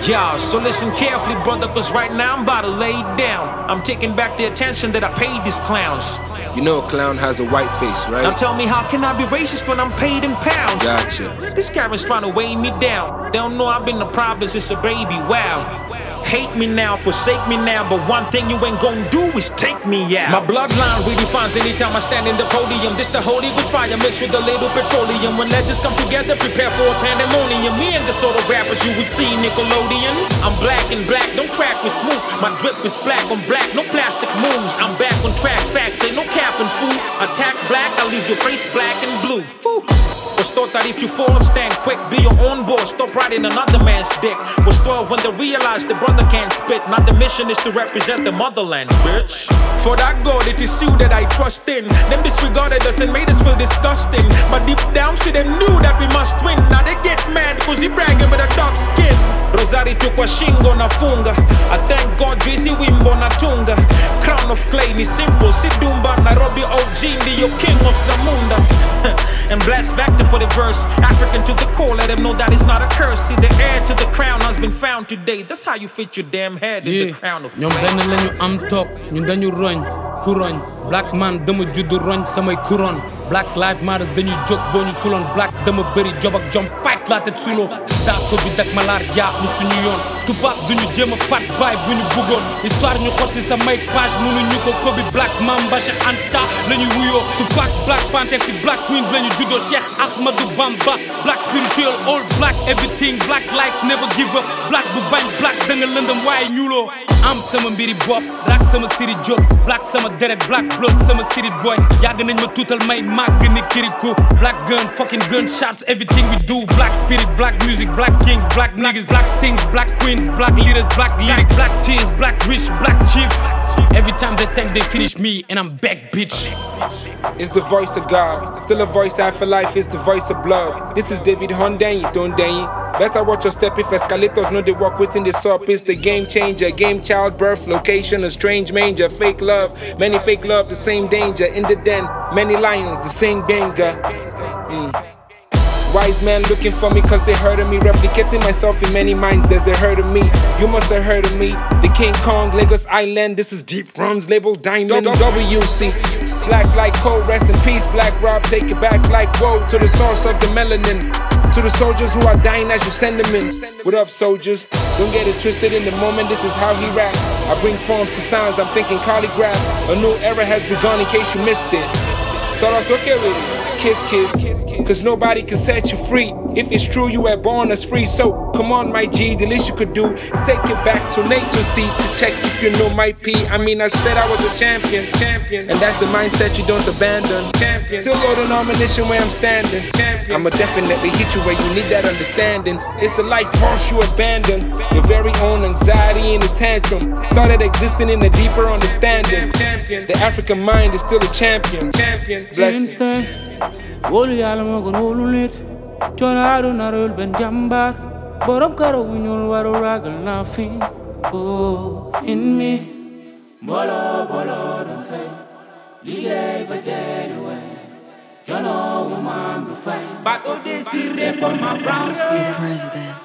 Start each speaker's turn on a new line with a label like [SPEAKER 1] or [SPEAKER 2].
[SPEAKER 1] Yeah, so listen carefully, brother, cause right now I'm about to lay it down. I'm taking back the attention that I paid these clowns.
[SPEAKER 2] You know a clown has a white face, right?
[SPEAKER 1] Now tell me, how can I be racist when I'm paid in pounds?
[SPEAKER 2] Gotcha.
[SPEAKER 1] This Karen's trying to weigh me down. They don't know I've been the problem since a baby, wow. Hate me now, forsake me now, but one thing you ain't gonna do is take me out. My bloodline redefines anytime I stand in the podium. This the Holy Ghost fire mixed with a little petroleum. When legends come together, prepare for a pandemonium. We ain't the sort of rappers you would see Nickelodeon. I'm black and black, don't crack with smooth. My drip is black on black, no plastic moves. I'm back on track, facts, ain't no cap and fool. Attack black, I'll leave your face black and blue. Woo. Was taught that if you fall, stand quick, be your own boss, stop riding another man's dick. Was 12 when they realized the brother can't spit. Now the mission is to represent the motherland, bitch. For that God, it is you that I trust in. Them disregarded us and made us feel disgusting. But deep down, see them knew that we must win. Now they get mad cause he bragging with a dark skin. Rosari tukwa shingo na funga. I thank God Jay-Z wimbo na tunga. Crown of clay ni simple, Sidumba Nairobi OG ndiyo king of Zamunda. And bless Vector for the verse. African to the core, let them know that it's not a curse. See, the heir to the crown has been found today. That's how you fit your damn head in the crown of
[SPEAKER 3] ñoom benn lañu am toog ñun dañu roñ ku roñ black man dama juddu roñ samay couronne. Black lives matters dañuy jóg boo ñu suloon. Black dama bëri job ak jom fight la tête sous l'eau. daa ko bi dak malaar yaa lu suñu yoon. tubaab duñu jéem a fat baay bu ñu bëggoon. histoire ñu xotti sa may page mënuñu ko kobi black mamba Cheikh Anta lañuy wuyoo. Tupac Black Panther si Black Queens lañu juddoo. Cheikh Ahmadou Bamba black spiritual all black everything black lights never give up. Black bu bañ black da nga lëndëm waaye ñuuloo. am sama mbiri bopp black sama siri jóg. Black sama deret black blood sama siri boy. yàgg nañ ma tuutal may màgg ni kirikou. Black gun fucking gunshots everything we do. Black spirit black music black kings black niggas black things black queens black leaders black lyrics black tears black rich black chief. Every time they think they finish me and I'm back, bitch.
[SPEAKER 2] It's the voice of God, still a voice after life, it's the voice of blood. This is David Hondenyi, Dondenyi. Better watch your step if escalators know they walk within the up. It's the game changer, game childbirth, location, a strange manger, fake love. Many fake love, the same danger. In the den, many lions, the same danger. Wise man looking for me cause they heard of me. Replicating myself in many minds, there's a herd of me. You must have heard of me. The King Kong, Lagos Island. This is Deep Runs, labeled Diamond WC. Black like coal, rest in peace. Black Rob, take it back like woe. To the source of the melanin. To the soldiers who are dying as you send them in. What up, soldiers? Don't get it twisted in the moment, this is how he rap. I bring forms to sounds, I'm thinking calligraph. A new era has begun in case you missed it. So that's okay with it. Kiss, kiss. Cause nobody can set you free. If it's true you were born as free. So come on my G, the least you could do is take it back to nature seat to check if you know my P. I mean I said I was a champion. And that's a mindset you don't abandon. Still loading ammunition where I'm standing. I'ma definitely hit you where you need that understanding. It's the life force you abandon. Your very own anxiety in a tantrum. Started existing in a deeper understanding. The African mind is still a champion. Bless it.
[SPEAKER 4] Wolu yàlla moo gën wolu nit coono àdduna réewul benn jàmbaar borom karaw bu ñuul waru ragal naa fi in me bolo doon say liggéey ba dee di wey coono wu maam du fay baat o désiré for my brown skin